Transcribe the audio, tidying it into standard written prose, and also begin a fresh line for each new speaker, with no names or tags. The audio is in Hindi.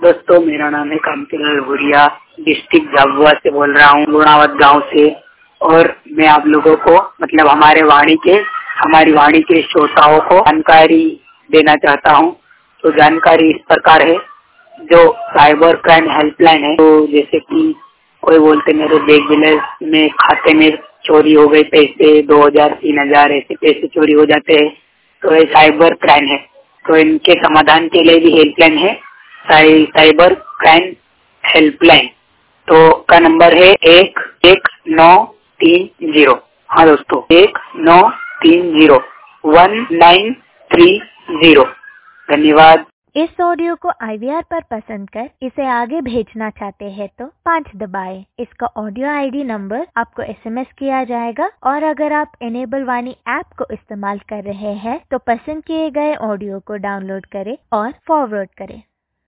दोस्तों, मेरा नाम है कांतिलाल भूरिया, डिस्ट्रिक्ट झाबुआ से बोल रहा हूँ, लुणावत गांव से। और मैं आप लोगों को मतलब हमारी वाणी के श्रोताओं को जानकारी देना चाहता हूँ। तो जानकारी इस प्रकार है, जो साइबर क्राइम हेल्पलाइन है, तो जैसे कि कोई बोलते मेरे बैंक बैलेंस में खाते में चोरी हो गई, पैसे 2000 3000 ऐसे पैसे चोरी हो जाते हैं, तो ये साइबर क्राइम है। तो इनके समाधान के लिए भी हेल्पलाइन है, साइबर क्राइम हेल्पलाइन। तो का नंबर है 11930। हाँ दोस्तों, 1930 धन्यवाद।
इस ऑडियो को IVR पर पसंद कर इसे आगे भेजना चाहते हैं तो 5 दबाएं। इसका ऑडियो ID नंबर आपको SMS किया जाएगा। और अगर आप इनेबल वाणी ऐप को इस्तेमाल कर रहे हैं तो पसंद किए गए ऑडियो को डाउनलोड करें और फॉरवर्ड करें।